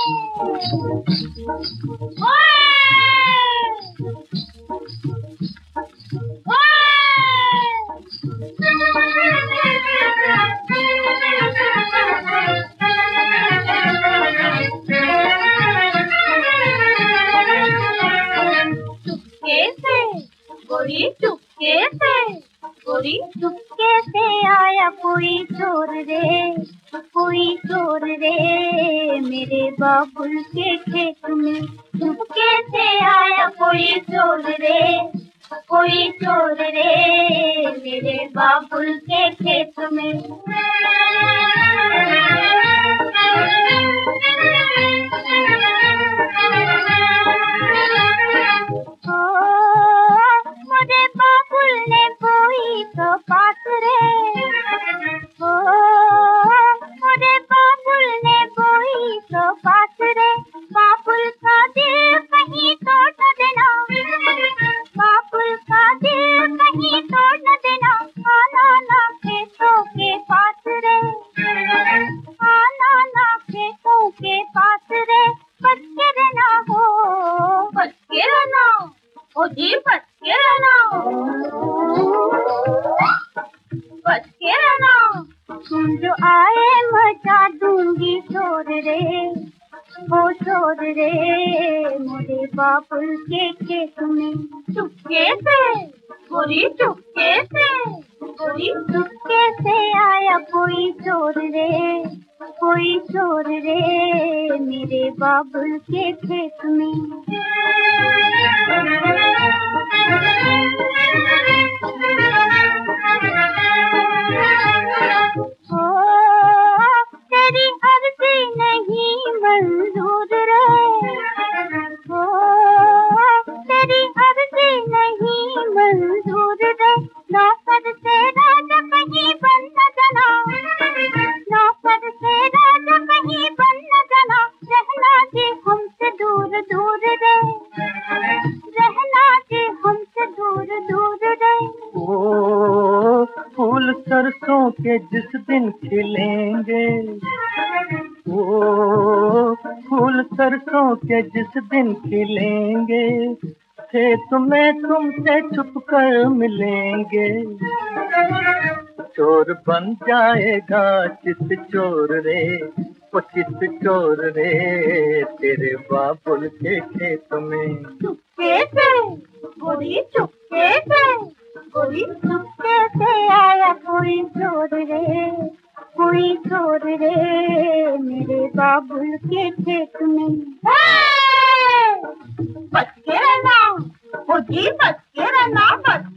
गोरी चुपके से आया कोई चोर रे मेरे बाबुल के खेत में। चुपके से आया कोई चोर रे मेरे बाबुल के खेत में। पास रे मोरे बाबुल ने बोई तो पास रे। बाबुल का दिल कहीं तोड़ न देना, बाबुल का दिल कहीं तोड़ न देना। आना ना खेतों के पास रे, आना ना खेतों के पास रे। बच के रहना हो, बच के रहना ओ जी, बच के रहना, बच के रहना। तुम जो आए मचा दूंगी शोर रे, ओ शोर रे मोरे बाबुल के खेत में। चुपके से गोरी, चुपके से गोरी, चुपके से आया कोई चोर रे मेरे बाबुल के खेत में। तेरी अर्जी नहीं मंजूर रे, तेरी अर्जी नहीं मंजूर रे। नौकर से राजा कहीं बन न जाना, नौकर से राजा कहीं बन न जाना। रहना जी हमसे दूर दूर रे, रहना जी हमसे दूर दूर रे। ओ फूल सरसों के जिस दिन खिलेंगे, ओ फूल सरसों के जिस दिन खिलेंगे। खेत में तुमसे छुप कर मिलेंगे। चोर बन जाएगा चित चोर रे, ओ चित चोर रे तेरे बाबुल के खेत में। चुपके से गोरी, चुपके से गोरी, चुपके से आया कोई चोर रे मेरे बाबुल के खेत में। बच के रहना ओ जी, बच के रहना, बच